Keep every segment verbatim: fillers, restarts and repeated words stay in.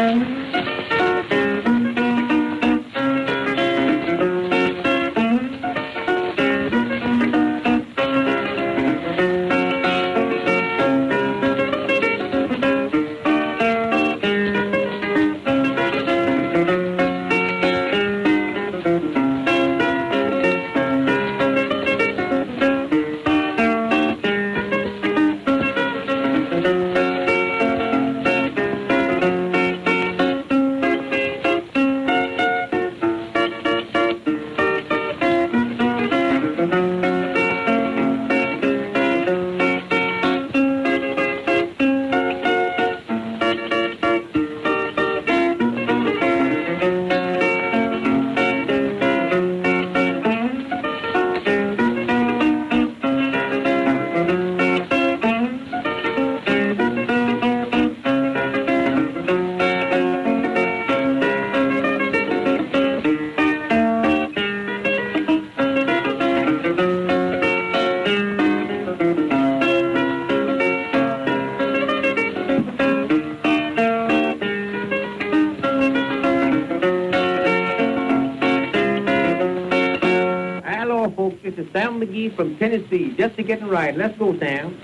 From Tennessee, just to get it right. Let's go, Sam.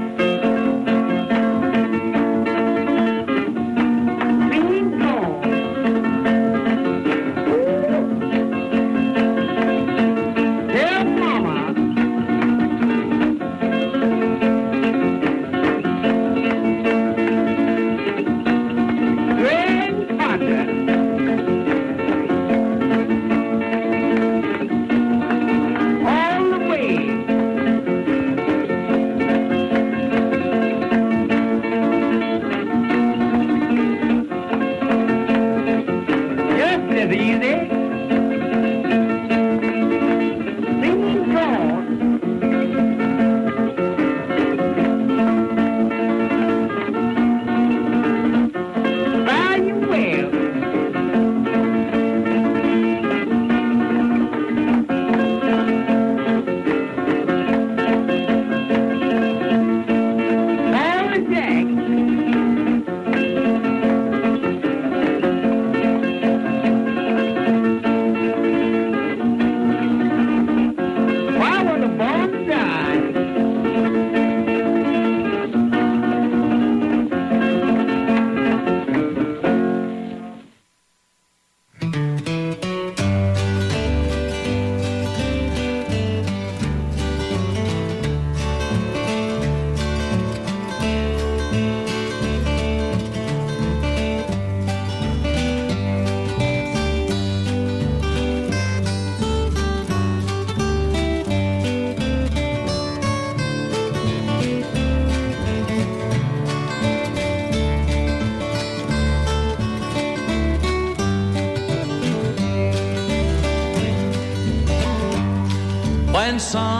When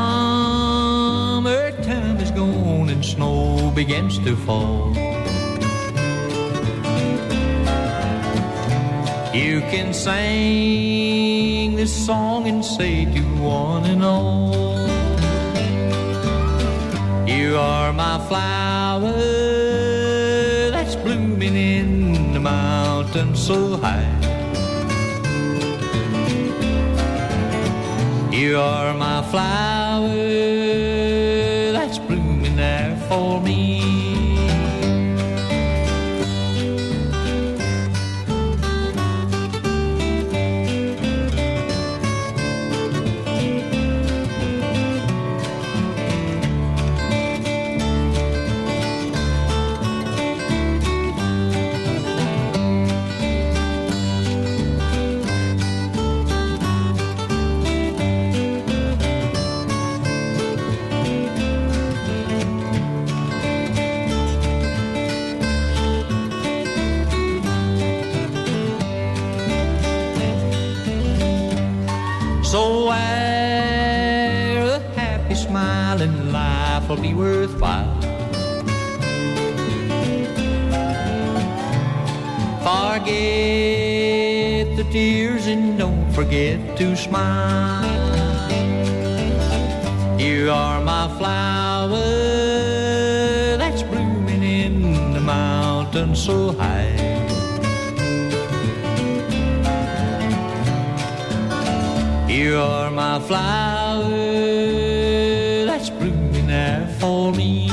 summertime is gone and snow begins to fall, you can sing this song and say to one and all, you are my flower that's blooming in the mountain so high. You are my flower that's blooming there for me. So where a happy smiling life will be worthwhile, forget the tears and don't forget to smile. You are my flower that's blooming in the mountain so high. You are my flower that's blooming there for me.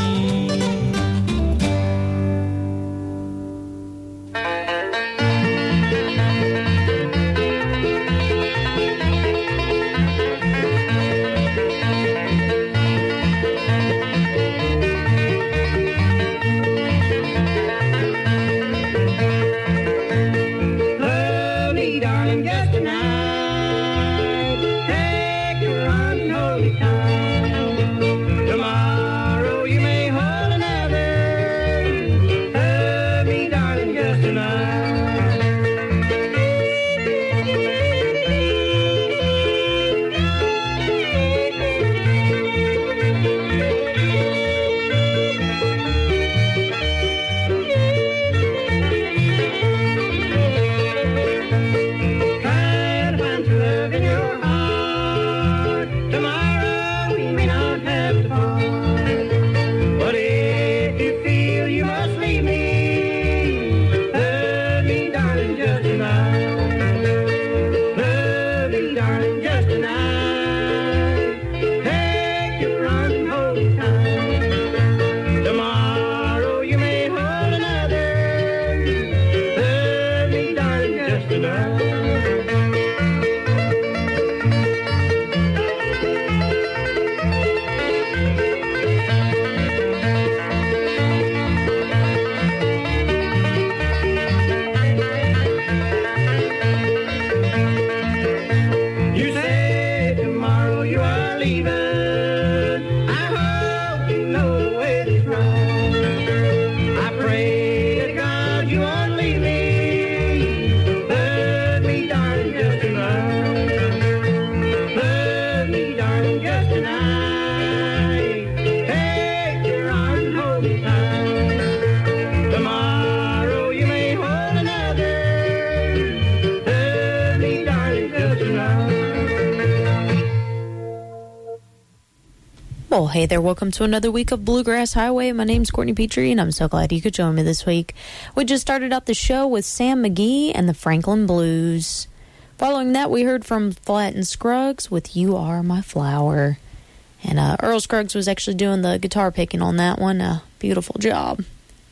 Well, hey there, welcome to another week of Bluegrass Highway. My name's Courtney Petrie, and I'm so glad you could join me this week. We just started out the show with Sam McGee and the Franklin Blues. Following that, we heard from Flatt and Scruggs with You Are My Flower. And uh, Earl Scruggs was actually doing the guitar picking on that one. Uh, beautiful job.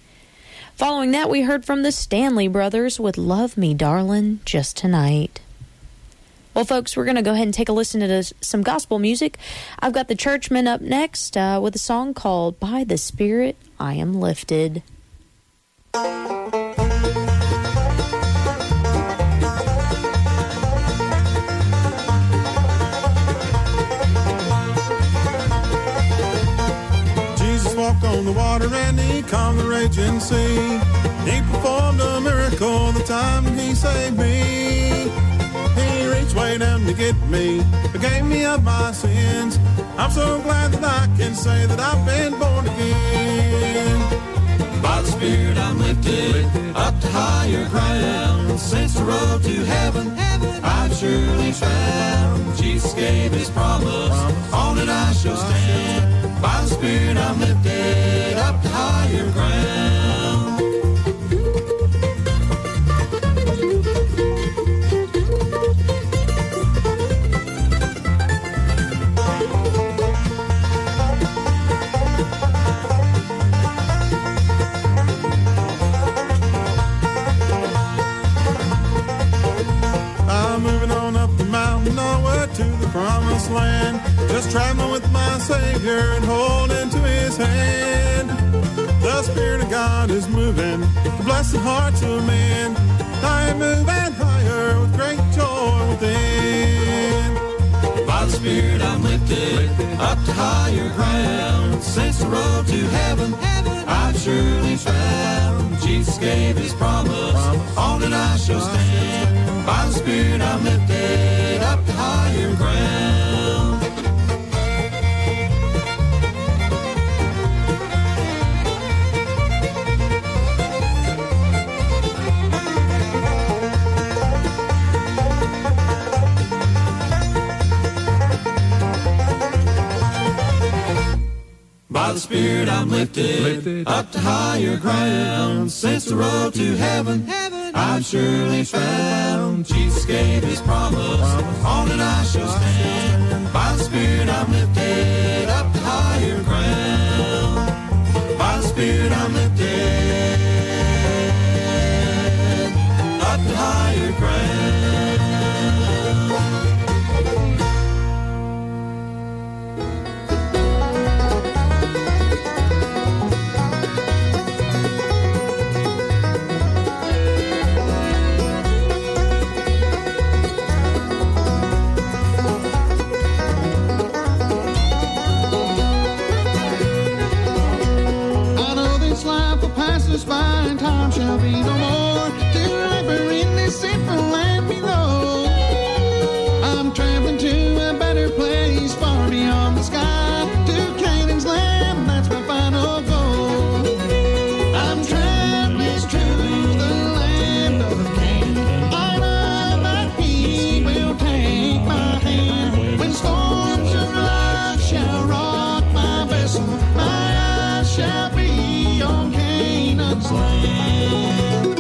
Following that, we heard from the Stanley Brothers with Love Me, Darling, Just Tonight. Well, folks, we're going to go ahead and take a listen to this, some gospel music. I've got the Churchmen up next uh, with a song called By the Spirit I Am Lifted. Jesus walked on the water and he calmed the raging sea. He performed a miracle the time he saved me. He reached way down to get me, forgave me of my sins. I'm so glad that I can say that I've been born again. By the Spirit I'm lifted up to higher ground. Since the road to heaven I've surely found. Jesus gave his promise, on it I shall stand. By the Spirit I'm lifted up to higher ground. To the promised land, just traveling with my Savior and holding to his hand. The Spirit of God is moving to bless the hearts of men. I am moving higher with great joy within. By the Spirit I'm lifted up to higher ground. Since the road to heaven I've surely found. Jesus gave his promise, on it I shall stand. By the Spirit I'm lifted up to higher ground. By the Spirit I'm lifted, lifted up to higher ground. Since the road to heaven I've surely found Jesus gave his promise. On it I shall stand. By the Spirit I'm lifted up to higher ground. By the Spirit I'm lifted up to higher ground. By and time shall be no more to labor in this sinful land below. I'm traveling to a better place far beyond the sky, to Canaan's land, that's my final goal. I'm traveling to the land of Canaan. I know that he will take my hand when storms of life shall rock my vessel. My eyes shall be on Canaan's land.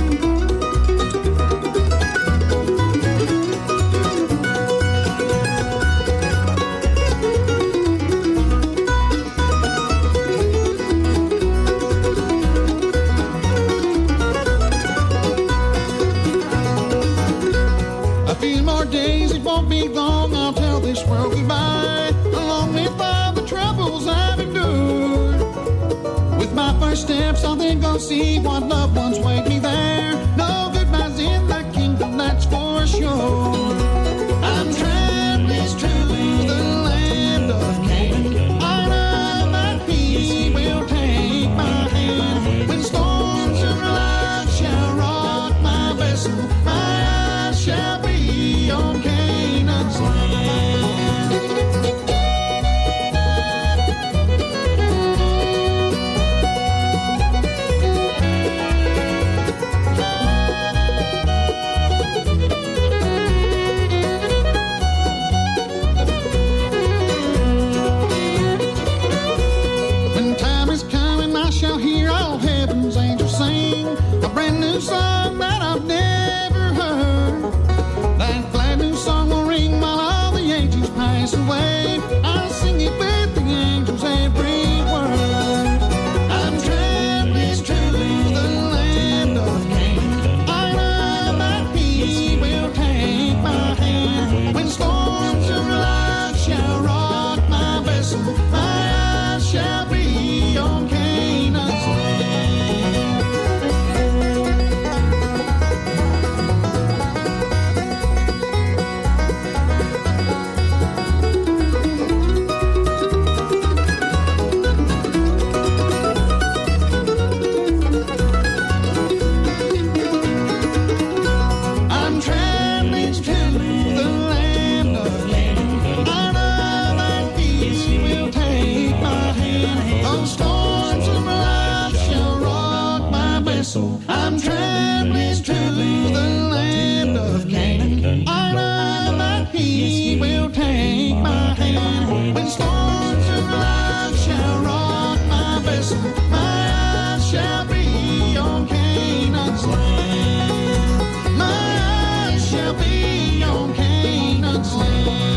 A few more days, it won't be long, I'll tell this world goodbye, along with all the troubles I've endured. With my first steps, I'll then go see what loved ones wait me there. No goodbyes in the kingdom, that's for sure. I'm traveling to the land of Canaan. I know that he will take my hand when storms of life shall rock my vessel. My eyes shall be on Canaan's land. When time is coming, I shall hear all heaven's angels sing a brand new song that I've never heard. That glad new song will ring while all the ages pass away. I'll sing it with the angels every word. I'm traveling to the land of Canaan. I know that he will take my hand when storms of life shall rock my vessel. My eyes shall be on Canaan's land. I'm traveling to the land of Canaan. I know that he will take my hand. Those storms of life shall rock my vessel. I'm traveling to the land of Canaan. I know that he will take my hand. When storms of life shall rock my vessel, my eyes shall be on Canaan's land. My eyes shall be on Canaan's land.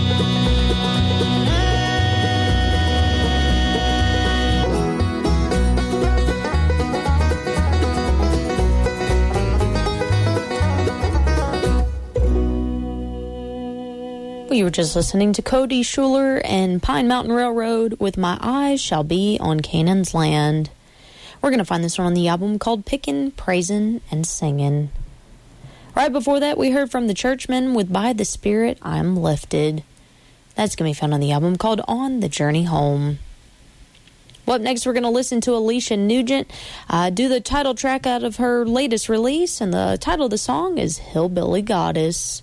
We were just listening to Cody Schuler and Pine Mountain Railroad with My Eyes Shall Be on Canaan's Land. We're going to find this one on the album called Pickin', Praisin', and Singin'. Right before that, we heard from the Churchmen with By the Spirit I'm Lifted. That's going to be found on the album called On the Journey Home. Well, up next, we're going to listen to Alicia Nugent uh, do the title track out of her latest release, and the title of the song is Hillbilly Goddess.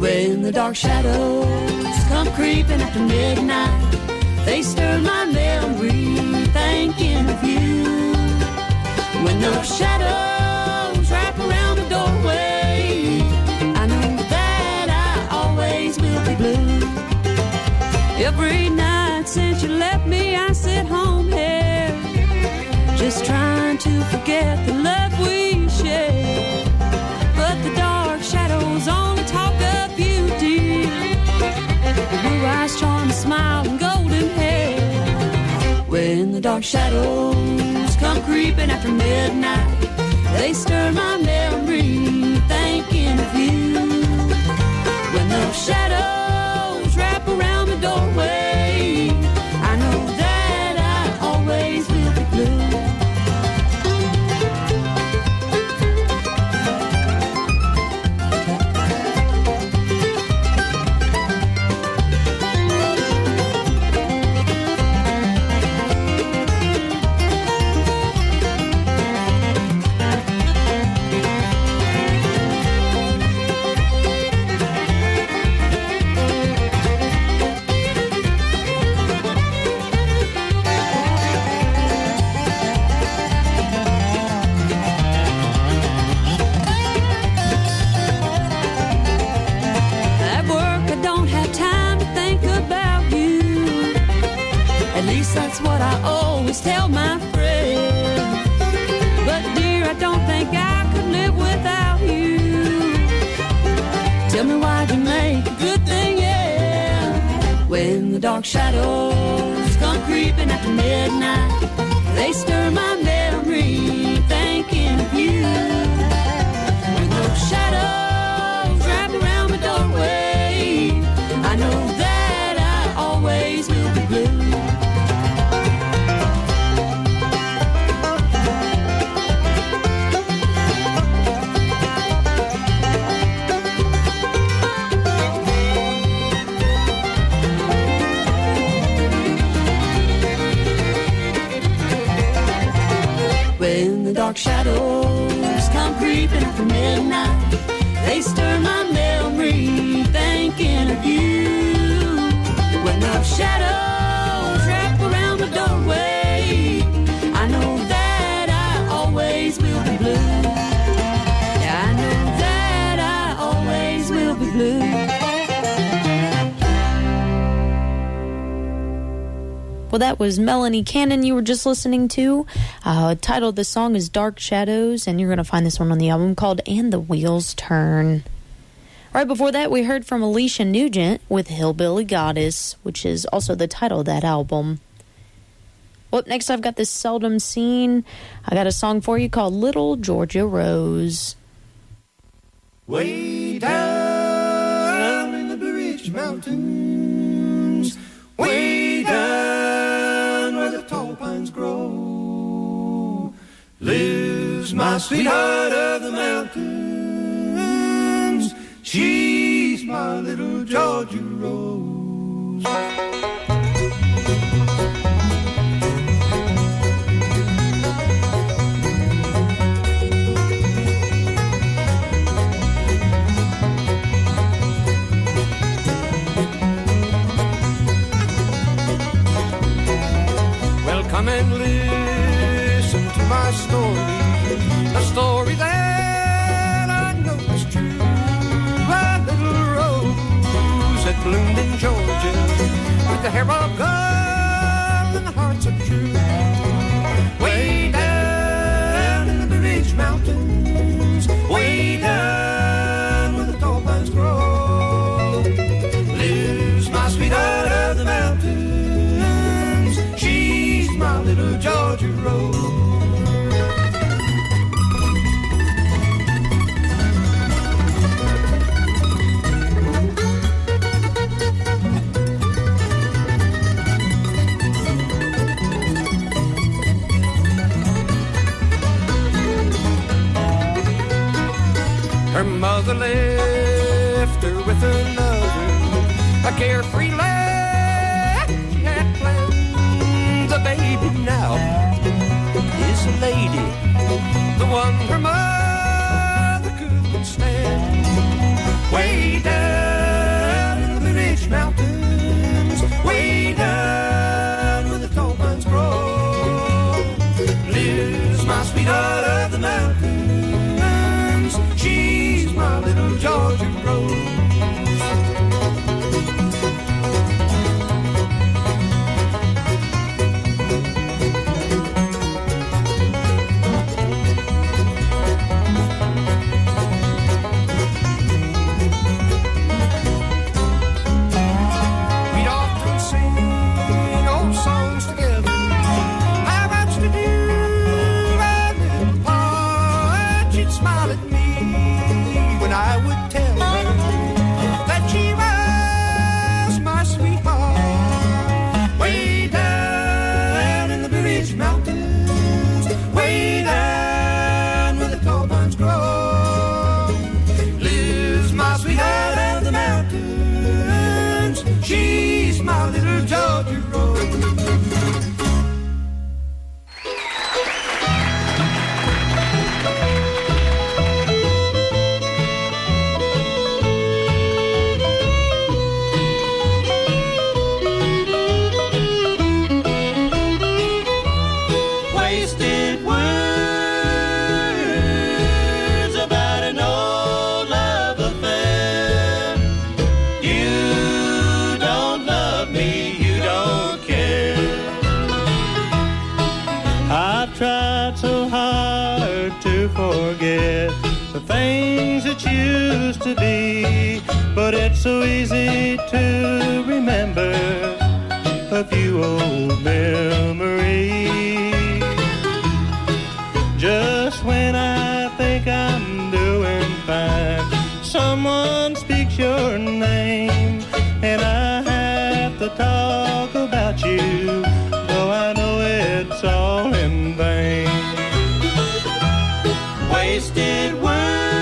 When the dark shadows come creeping after midnight, they stir my memory, thinking of you. When those shadows wrap around the doorway, I know that I always will be blue. Every night since you left me, I sit home here, just trying to forget the love we shared. But the dark shadows only talk of you, dear. Blue eyes, charming smile, and golden hair. When the dark shadows come creeping after midnight, they stir my memory, thinking of you. When those shadows wrap around the doorway, I know that I always will be blue. That's what I always tell my friends. But dear, I don't think I could live without you. Tell me why'd you make a good thing, yeah. When the dark shadows come creeping after midnight, they stir my memory, thinking of you. When those shadows wrap around the doorway, I know that I always will be blue. When the dark shadows come creeping after midnight, they stir my memory, thinking of you. When those shadows wrap around the doorway, I know that I always will be blue. Yeah, I know that I always will be blue. Well, that was Melanie Cannon you were just listening to. Uh, titled the song is Dark Shadows, and you're going to find this one on the album called And the Wheels Turn. Right before that, we heard from Alicia Nugent with Hillbilly Goddess, which is also the title of that album. Well, up next I've got this Seldom Seen. I got a song for you called Little Georgia Rose. Way down in the Blue Ridge Mountains, way down where the tall pines grow, lives my sweetheart of the mountains. She's my little Georgia Rose. Well, come and listen to my story, a story that I know is true. A little rose that bloomed in Georgia, with the hair of gold and the hearts of true. Way down in the Blue Ridge Mountains, way down where the tall pines grow, lives my sweetheart of the mountains. She's my little Georgia Rose. Her mother left her with another, a carefree lad she had planned. The baby now is a lady, the one her mother couldn't stand. Way down rose. So easy to remember a few old memories. Just when I think I'm doing fine, someone speaks your name, and I have to talk about you, though I know it's all in vain. Wasted words.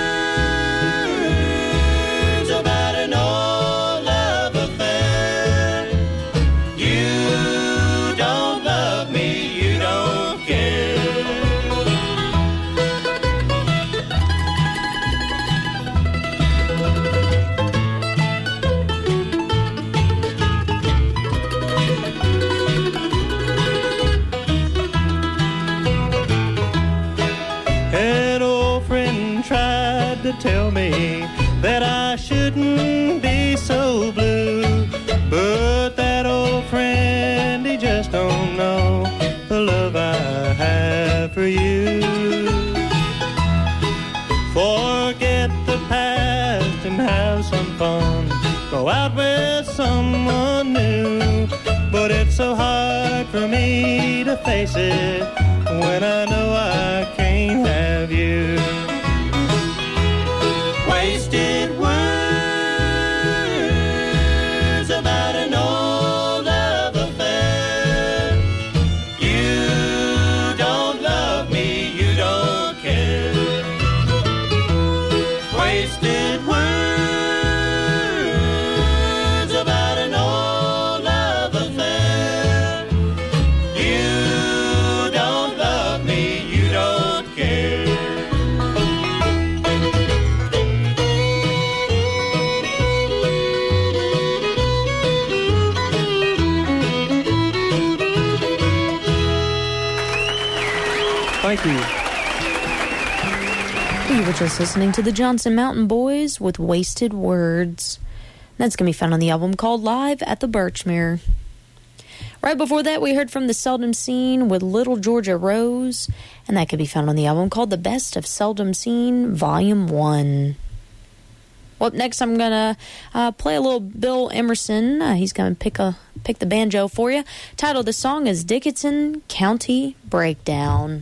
Tell me that I shouldn't be so blue, but that old friend, he just don't know the love I have for you. Forget the past and have some fun, go out with someone new, but it's so hard for me to face it when I know I can't have you. Wasted words about an old love affair. You don't love me, you don't care. Wasted words about an old love affair. You don't love me, you don't care. Thank you. We were just listening to the Johnson Mountain Boys with Wasted Words. That's going to be found on the album called Live at the Birchmere. Right before that, we heard from the Seldom Scene with Little Georgia Rose, and that could be found on the album called The Best of Seldom Scene, Volume one. Well, up next, I'm going to uh, play a little Bill Emerson. Uh, he's going to pick a pick the banjo for you. Title of the song is Dickinson County Breakdown.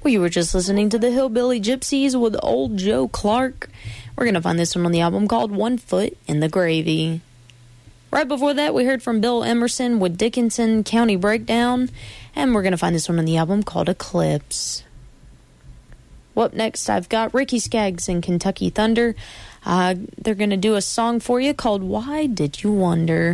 We were just listening to the Hillbilly Gypsies with Old Joe Clark. We're going to find this one on the album called One Foot in the Gravy. Right before that, we heard from Bill Emerson with Dickinson County Breakdown, and we're going to find this one on the album called Eclipse. Well, up next, I've got Ricky Skaggs and Kentucky Thunder. Uh, they're going to do a song for you called Why Did You Wonder?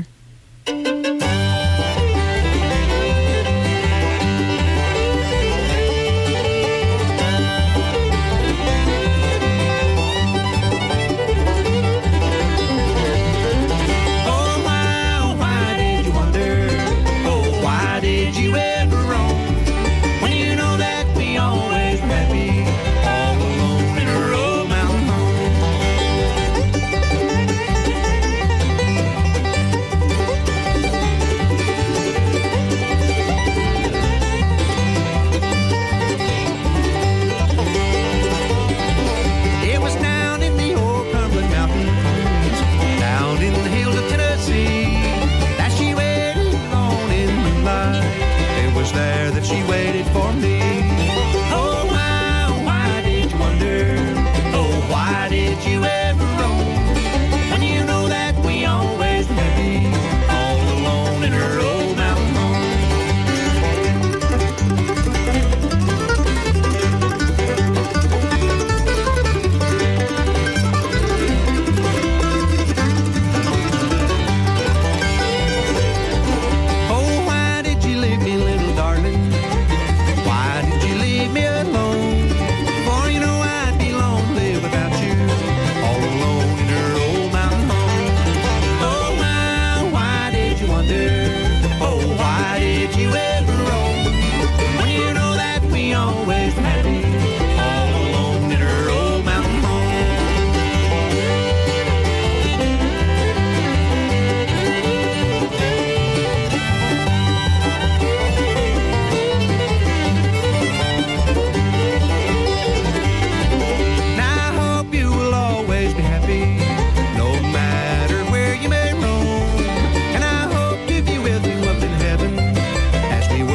As we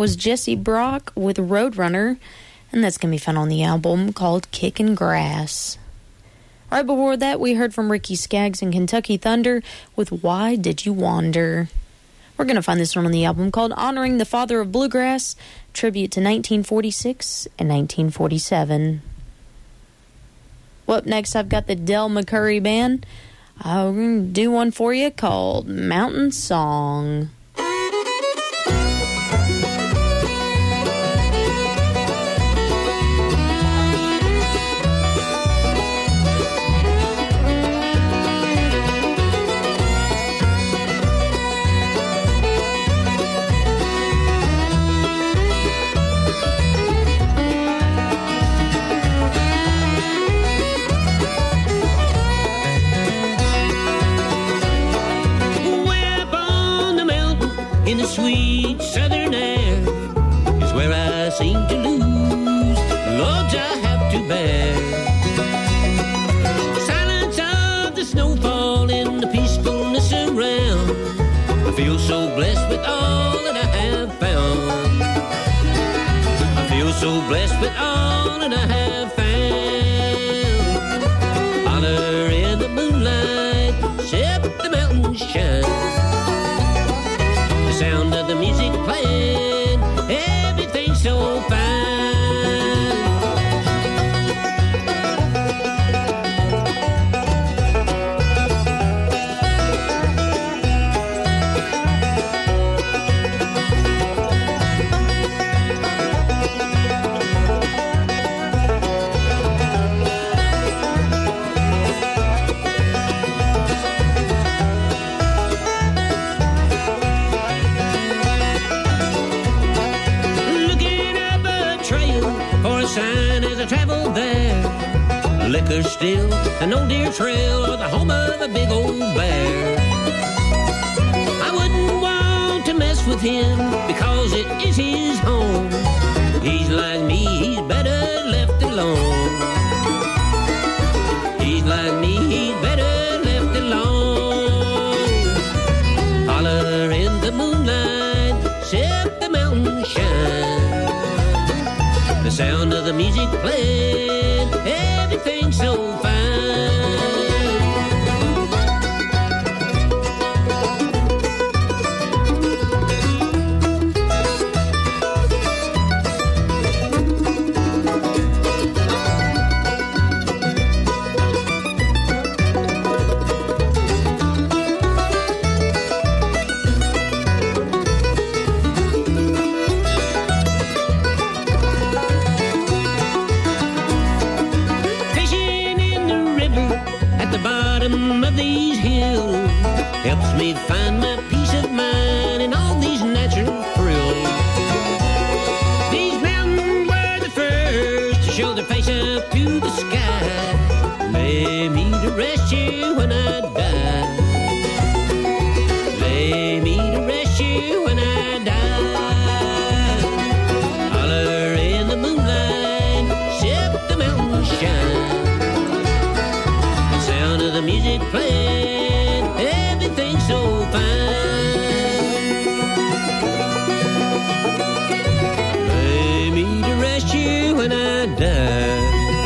was Jesse Brock with Roadrunner, and that's going to be found on the album called Kickin' Grass. Right before that, we heard from Ricky Skaggs and Kentucky Thunder with Why Did You Wander? We're going to find this one on the album called Honoring the Father of Bluegrass, tribute to nineteen forty-six and nineteen forty-seven. Well, up next, I've got the Del McCoury Band. I'm going to do one for you called Mountain Song. In the sweet southern air is where I seem to lose the loads I have to bear. The silence of the snowfall and the peacefulness around, I feel so blessed with all that I have found. I feel so blessed with all that I have found. Holler in the moonlight, set the mountains shine. Sound of the music playing, everything's so fine. Sign as I travel there, liquor still, an old deer trail, or the home of a big old bear. I wouldn't want to mess with him because it is his home. He's like me, he's better left alone. He's like me, he's better left alone. Holler in the moonlight, set the mountain shine. The sound of the music playing, everything's so fine. Of these hills helps me find my peace of mind and all these natural thrills. These mountains were the first to show their face up to the sky. Lay me to rest you when I die. Lay me to rest you when I die. Holler in the moonlight, set the mountains shine. The music playing, everything's so fine. Lay me to rest you when I die.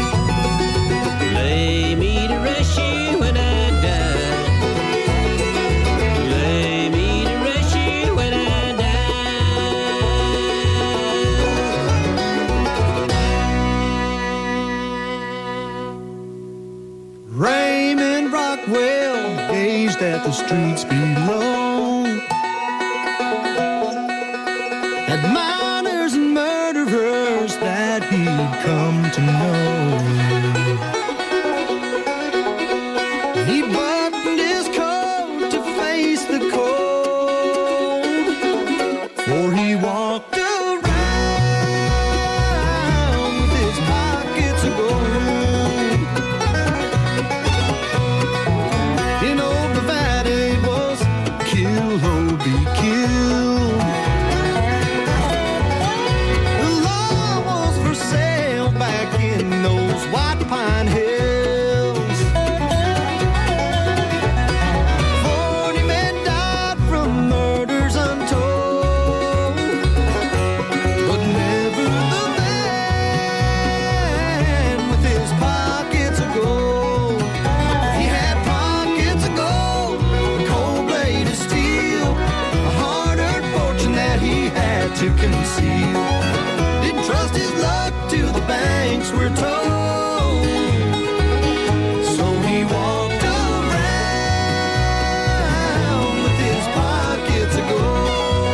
Lay me to rest you when I die. Lay me to rest you when I die. Raymond Rockwell gazed at the streets below, at miners and murderers that he'd come to know. He buttoned his coat to face the cold, for he walked around with his pockets of gold. You know, Bravade was kill or be killed. The law was for sale back in those white pine hills. to conceal. Didn't trust his luck to the banks, we're told. So he walked around with his pockets of gold.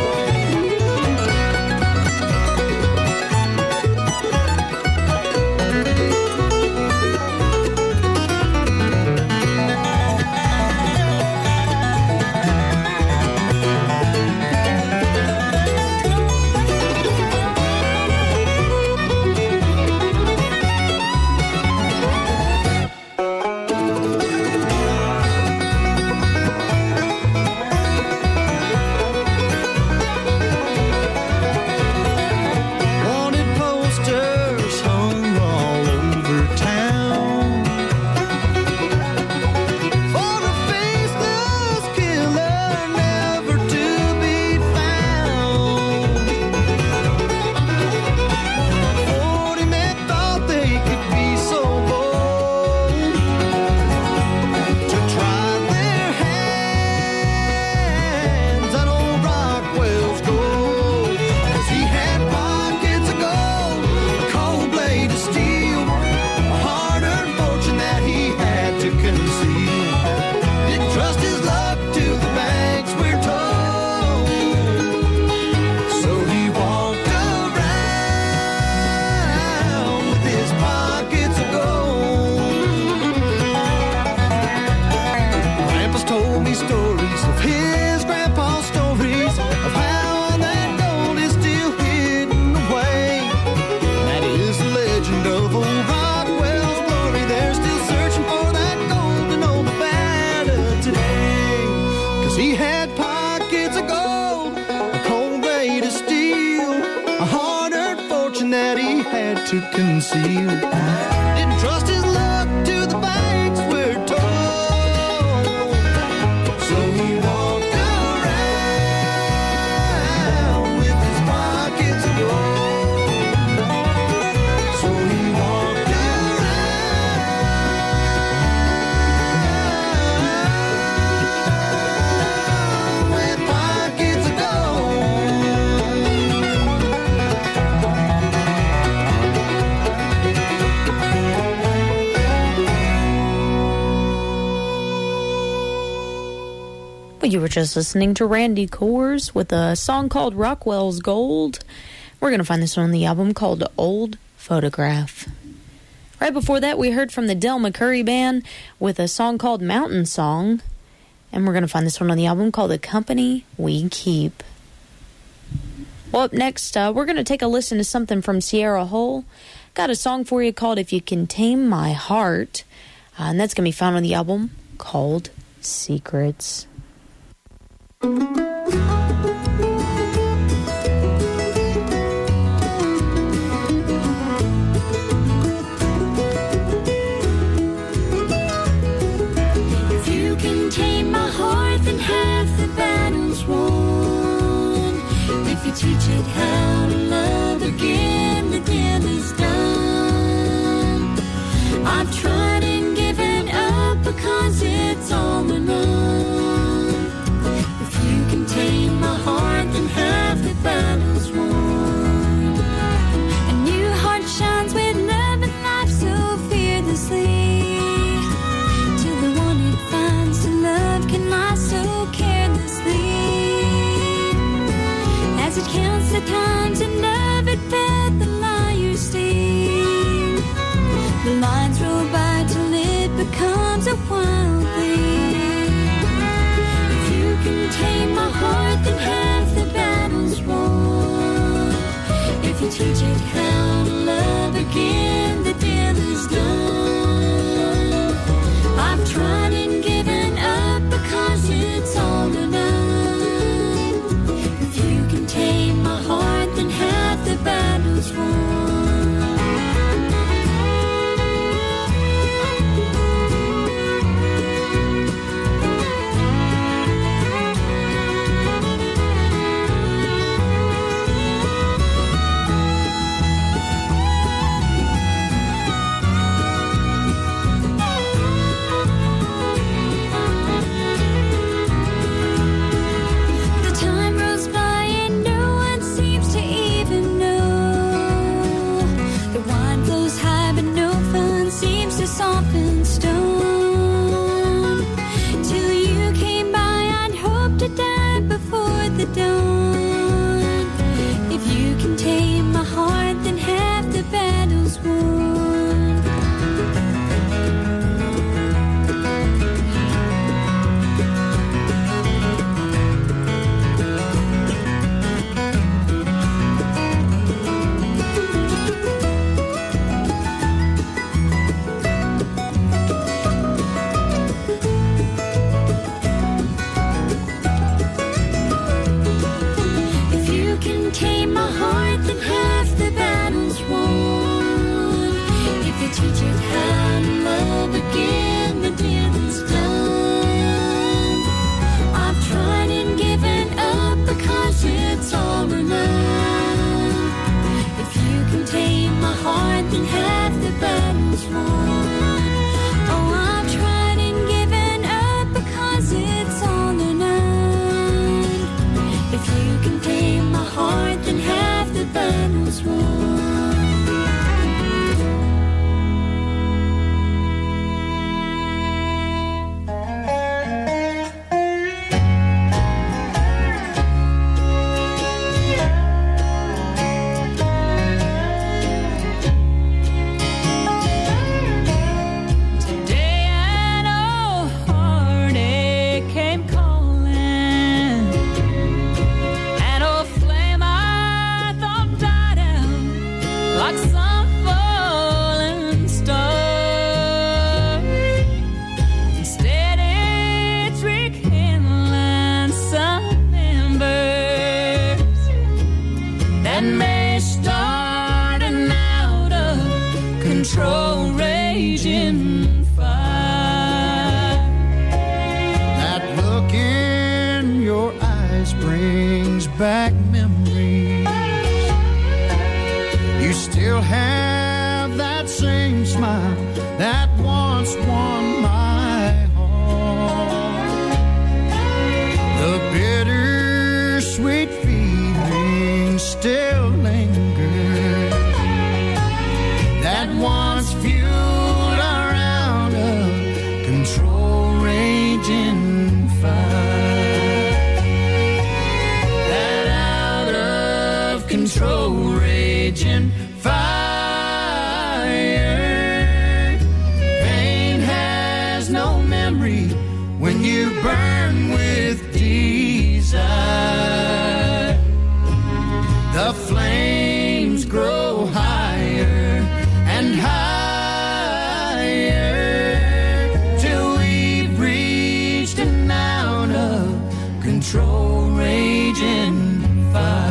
To conceal. Didn't trust his luck to the banks, we're told. So he walked around with his pockets of gold. So he walked around with pockets of gold. You were just listening to Randy Coors with a song called Rockwell's Gold. We're going to find this one on the album called Old Photograph. Right before that, we heard from the Del McCurry Band with a song called Mountain Song. And we're going to find this one on the album called The Company We Keep. Well, up next, uh, we're going to take a listen to something from Sierra Hull. Got a song for you called If You Can Tame My Heart. Uh, and that's going to be found on the album called Secrets. If you can tame my heart, then half the battle's won. If you teach it how to love again, the deal is done. I've tried and given up because it's all or none. If you can softened stone. Till you came by, I'd hope to die before the dawn. If you can tame my heart, then half the battle's won. Tame my heart, then half the battle's won. If you teach it how to love again, the dealing's done. I've tried and given up because it's all or none. If you can tame my heart, then half the battle's won. Oh, I've tried and given up because it's all or none. If you can tame my heart, then half the battle's won. Today an old heartache came calling. An old flame I thought died out like some fallen star. Instead it's rekindling some embers that may start an out of control raging fire. That look in your eyes brings back memories. You still have that same smile that once won my heart. The bittersweet feeling still lingers that once fueled our out of control raging fire. That out of control raging fire. Pain has no memory when you burn with desire. The flames grow higher and higher till we've reached an out of control raging fire.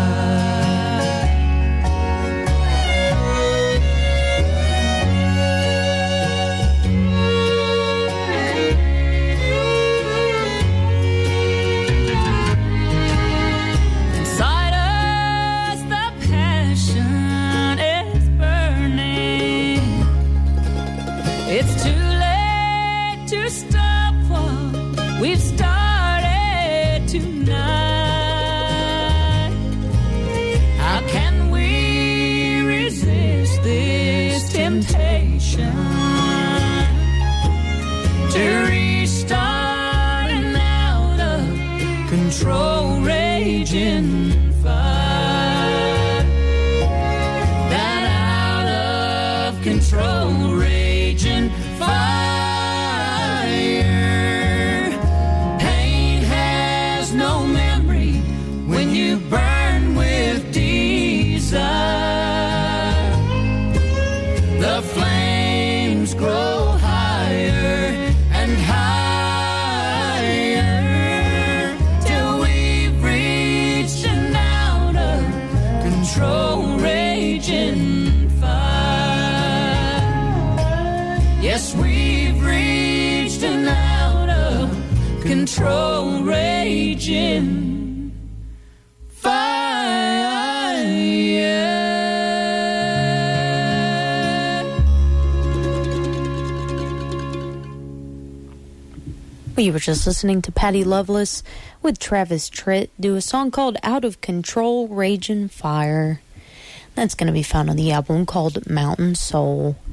Inside us the passion is burning. It's too late to stop what we've started tonight. How can we resist this temptation to restart an out of control raging fire? That out of control raging fire. Pain has no memory when you burn with desire. The flames grow higher and higher till we've reached an out of control raging fire. Yes, we've reached an out of control raging fire. We were just listening to Patty Loveless with Travis Tritt do a song called Out of Control Raging Fire. That's going to be found on the album called Mountain Soul.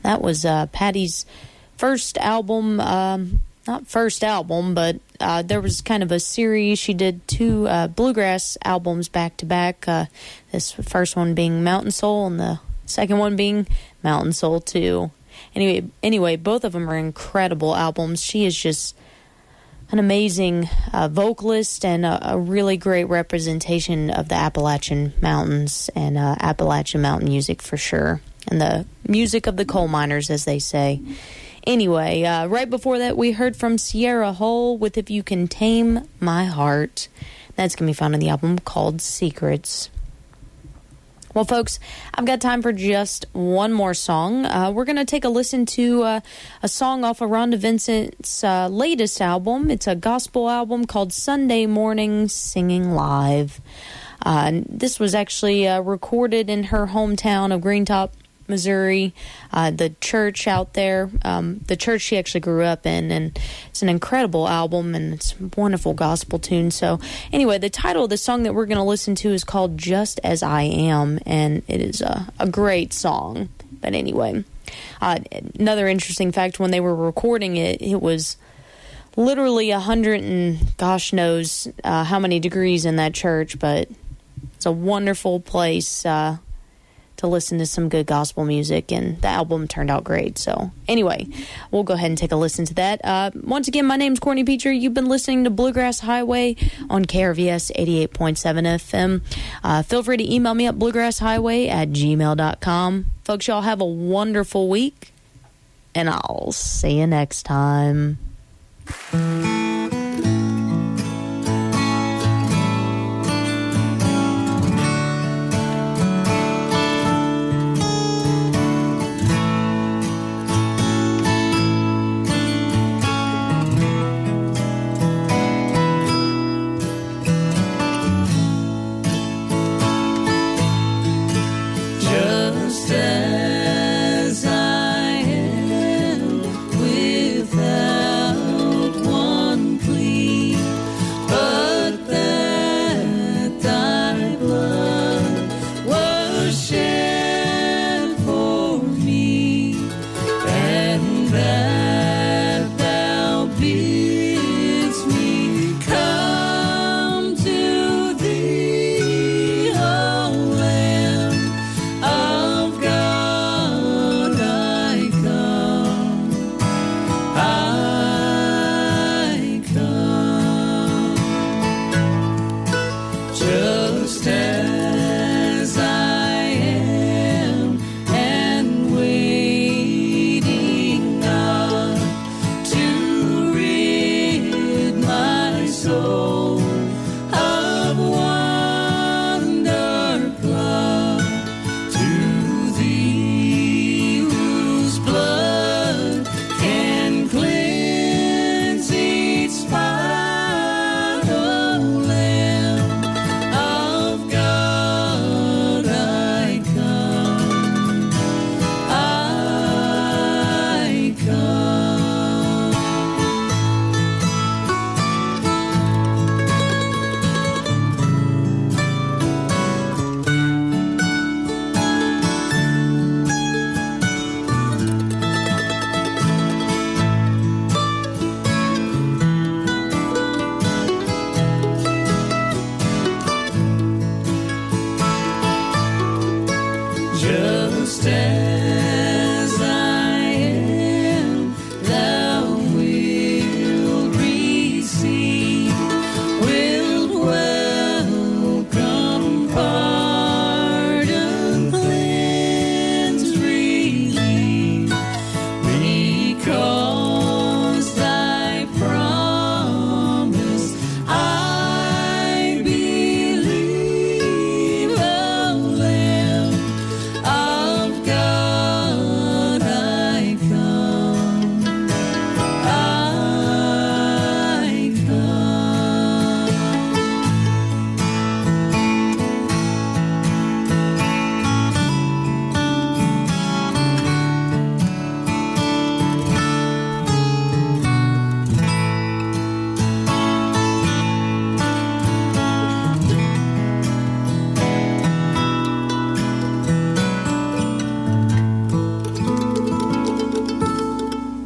That was uh, Patty's first album, um, not first album, but uh, there was kind of a series. She did two uh, bluegrass albums back-to-back, uh, this first one being Mountain Soul and the second one being Mountain Soul two. Anyway, anyway, both of them are incredible albums. She is just an amazing uh, vocalist and a, a really great representation of the Appalachian Mountains and uh, Appalachian mountain music for sure. And the music of the coal miners, as they say. Anyway, uh, right before that, we heard from Sierra Hull with If You Can Tame My Heart. That's going to be found in the album called Secrets. Well, folks, I've got time for just one more song. Uh, we're going to take a listen to uh, a song off of Rhonda Vincent's uh, latest album. It's a gospel album called Sunday Morning Singing Live. Uh, this was actually uh, recorded in her hometown of Greentop, Missouri, uh, the church out there, um, the church she actually grew up in, and it's an incredible album, and it's a wonderful gospel tune. So anyway, the title of the song that we're going to listen to is called Just As I Am, and it is a, a great song. But anyway, uh, another interesting fact, when they were recording it, it was literally a hundred and gosh knows uh, how many degrees in that church, but it's a wonderful place uh to listen to some good gospel music, and the album turned out great. So anyway, we'll go ahead and take a listen to that. Uh, once again, my name's Courtney Petrie. You've been listening to Bluegrass Highway on K R V S eighty-eight point seven F M. Uh, feel free to email me at bluegrasshighway at gmail dot com. Folks, y'all have a wonderful week, and I'll see you next time.